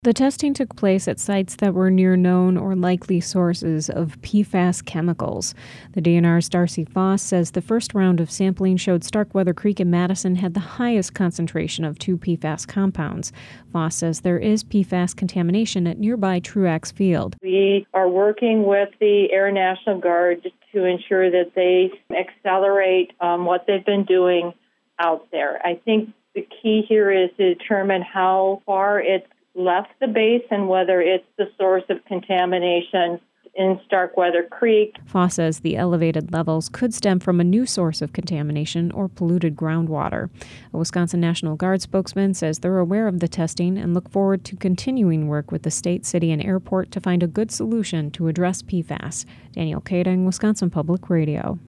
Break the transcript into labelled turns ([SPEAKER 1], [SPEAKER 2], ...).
[SPEAKER 1] The testing took place at sites that were near known or likely sources of PFAS chemicals. The DNR's Darcy Foss says the first round of sampling showed Starkweather Creek in Madison had the highest concentration of 2 PFAS compounds. Foss says there is PFAS contamination at nearby Truax Field.
[SPEAKER 2] We are working with the Air National Guard to ensure that they accelerate what they've been doing out there. I think the key here is to determine how far it's left the base and whether it's the source of contamination in Starkweather Creek.
[SPEAKER 1] Foss says the elevated levels could stem from a new source of contamination or polluted groundwater. A Wisconsin National Guard spokesman says they're aware of the testing and look forward to continuing work with the state, city, and airport to find a good solution to address PFAS. Danielle Kading, Wisconsin Public Radio.